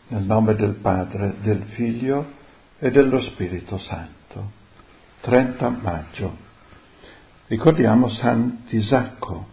Nel nome del Padre, del Figlio e dello Spirito Santo. 30 maggio. Ricordiamo Sant'Isacco.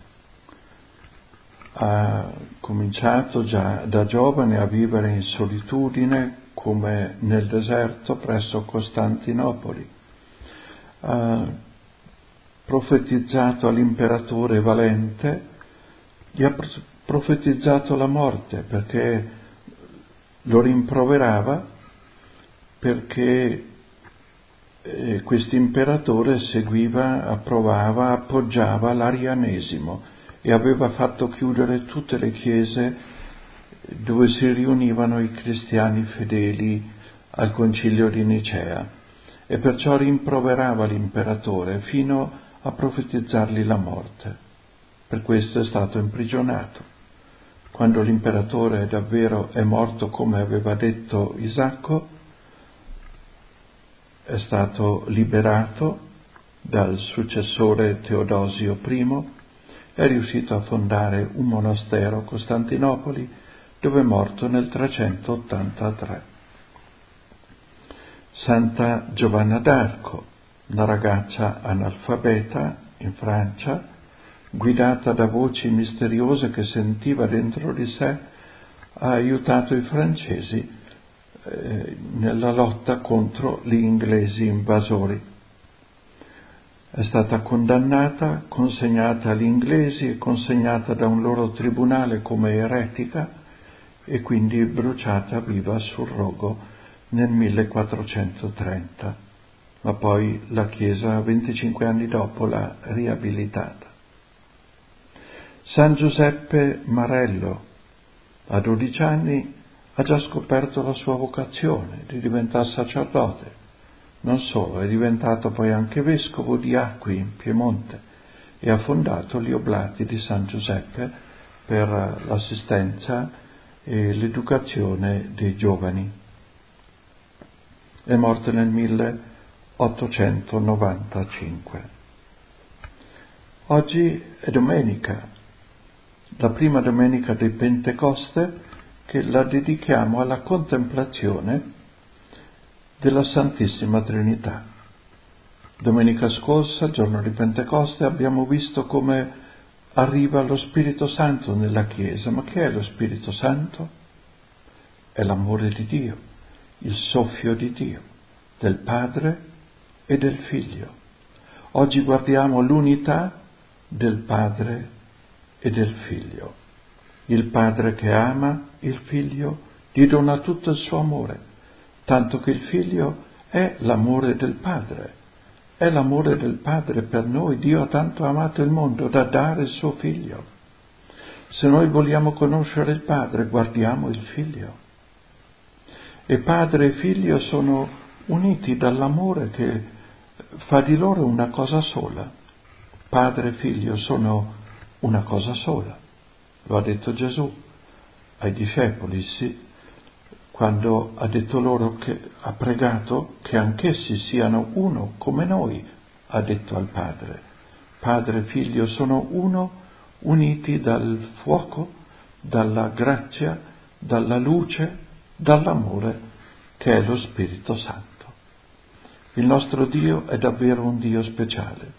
Ha cominciato già da giovane a vivere in solitudine come nel deserto presso Costantinopoli. Ha profetizzato all'imperatore Valente, gli ha profetizzato la morte perché lo rimproverava, perché questo imperatore seguiva, approvava, appoggiava l'arianesimo e aveva fatto chiudere tutte le chiese dove si riunivano i cristiani fedeli al concilio di Nicea, e perciò rimproverava l'imperatore fino a profetizzargli la morte. Per questo è stato imprigionato. Quando l'imperatore davvero è morto come aveva detto Isacco, è stato liberato dal successore Teodosio I, è riuscito a fondare un monastero a Costantinopoli, dove è morto nel 383. Santa Giovanna d'Arco, una ragazza analfabeta in Francia, guidata da voci misteriose che sentiva dentro di sé, ha aiutato i francesi nella lotta contro gli inglesi invasori. È stata condannata, consegnata agli inglesi e consegnata da un loro tribunale come eretica e quindi bruciata viva sul rogo nel 1430, ma poi la Chiesa 25 anni dopo l'ha riabilitata. San Giuseppe Marello, a 12 anni, ha già scoperto la sua vocazione di diventare sacerdote. Non solo, è diventato poi anche vescovo di Acqui in Piemonte e ha fondato gli Oblati di San Giuseppe per l'assistenza e l'educazione dei giovani. È morto nel 1895. Oggi è domenica, la prima domenica di Pentecoste, che la dedichiamo alla contemplazione della Santissima Trinità. Domenica scorsa, giorno di Pentecoste, abbiamo visto come arriva lo Spirito Santo nella Chiesa. Ma che è lo Spirito Santo? È l'amore di Dio, il soffio di Dio, del Padre e del Figlio. Oggi guardiamo l'unità del Padre e del Figlio. Il Padre che ama il Figlio gli dona tutto il suo amore, tanto che il Figlio è l'amore del Padre. È l'amore del Padre per noi. Dio ha tanto amato il mondo da dare il suo Figlio. Se noi vogliamo conoscere il Padre, guardiamo il Figlio. E Padre e Figlio sono uniti dall'amore che fa di loro una cosa sola. Padre e Figlio sono una cosa sola. Lo ha detto Gesù ai discepoli, sì, quando ha detto loro che ha pregato che anch'essi siano uno come noi, ha detto al Padre. Padre e Figlio sono uno, uniti dal fuoco, dalla grazia, dalla luce, dall'amore che è lo Spirito Santo. Il nostro Dio è davvero un Dio speciale,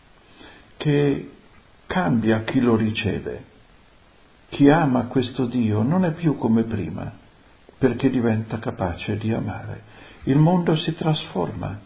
che cambia chi lo riceve. Chi ama questo Dio non è più come prima, perché diventa capace di amare. Il mondo si trasforma,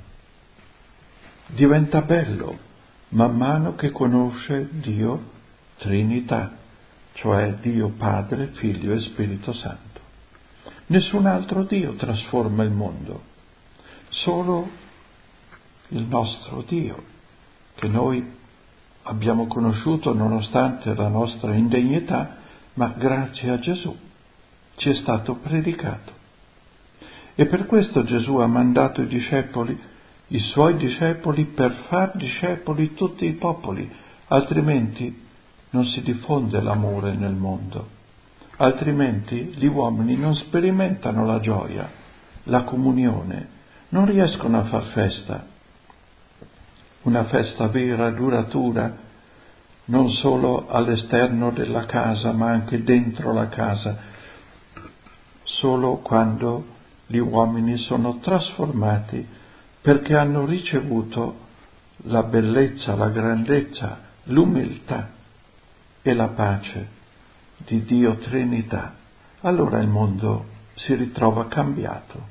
diventa bello, man mano che conosce Dio Trinità, cioè Dio Padre, Figlio e Spirito Santo. Nessun altro Dio trasforma il mondo, solo il nostro Dio, che noi abbiamo conosciuto nonostante la nostra indegnità, ma grazie a Gesù ci è stato predicato. E per questo Gesù ha mandato i suoi discepoli, per far discepoli tutti i popoli, altrimenti non si diffonde l'amore nel mondo. Altrimenti gli uomini non sperimentano la gioia, la comunione, non riescono a far festa. Una festa vera, duratura, non solo all'esterno della casa, ma anche dentro la casa, solo quando gli uomini sono trasformati perché hanno ricevuto la bellezza, la grandezza, l'umiltà e la pace di Dio Trinità. Allora il mondo si ritrova cambiato.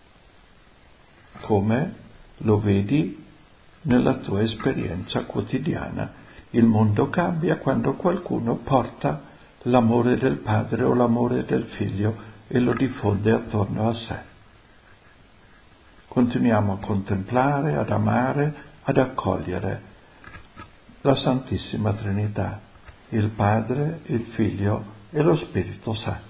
Come lo vedi nella tua esperienza quotidiana? Il mondo cambia quando qualcuno porta l'amore del Padre o l'amore del Figlio e lo diffonde attorno a sé. Continuiamo a contemplare, ad amare, ad accogliere la Santissima Trinità, il Padre, il Figlio e lo Spirito Santo.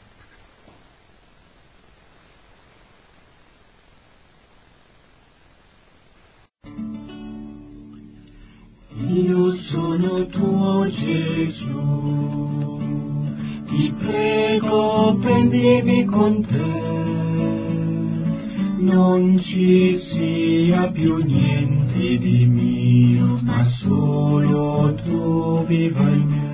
Io sono tuo Gesù, ti prego prendimi con te, non ci sia più niente di mio, ma solo tu viva in me.